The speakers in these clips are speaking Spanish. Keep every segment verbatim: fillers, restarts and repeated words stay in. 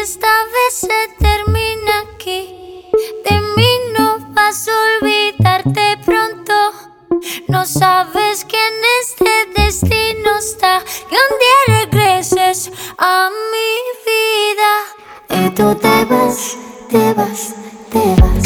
esta vez se termina aquí. De mí no vas a olvidarte pronto. No sabes que en este destino está que un día regreses a mi vida. Y tú te vas, te vas, te vas.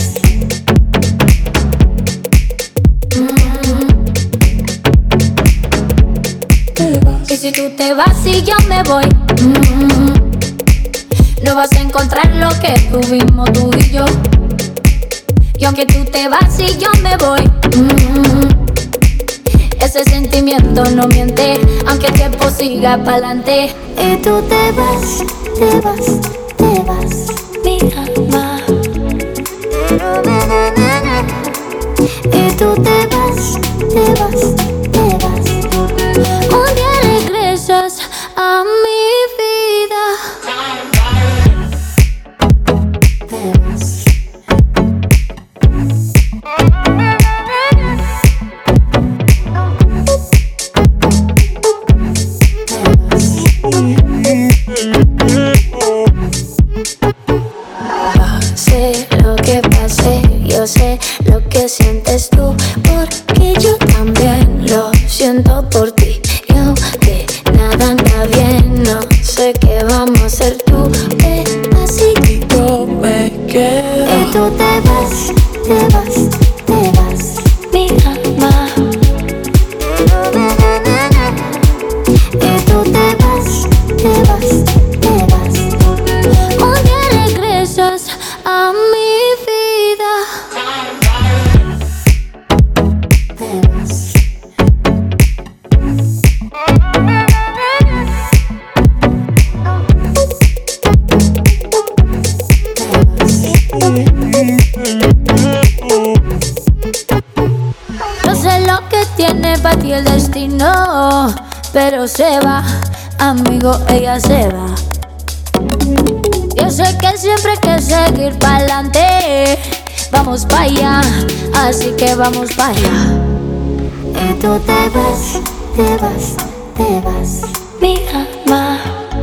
Y si tú te vas y yo me voy, mm-hmm, no vas a encontrar lo que tuvimos tú y yo. Y aunque tú te vas y yo me voy, mm-hmm, ese sentimiento no miente, aunque el tiempo siga pa'lante. Y tú te vas, te vas, te vas, mi alma. Y tú te vas, te vas, te vas. Un día regresas a mi vida. Te vas. Pase lo que pase, yo sé lo que sientes tú, porque yo también lo siento por ti. Y aunque nada anda bien, no sé qué vamos a hacer tú, eh, así que yo me quedo. Y tú te vas, te vas, te vas, mi alma. Y tú te vas, te vas, te vas. Un día regresas a mi vida. Te vas. No sé lo que tiene para ti el destino, pero se va, amigo, ella se va. Yo sé que siempre hay que seguir pa'lante. Vamos pa' allá, así que vamos pa' allá. Y tú te vas, te vas, te vas, mi alma.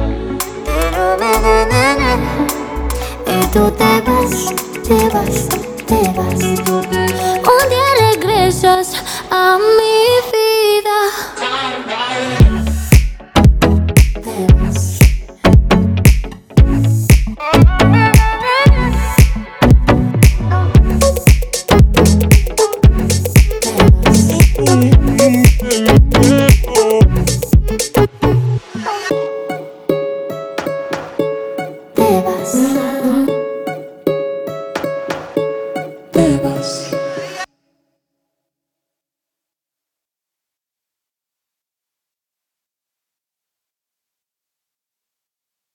Y tú te vas, te vas, te vas. Un día regresas a mi vida. Te vas. Te vas.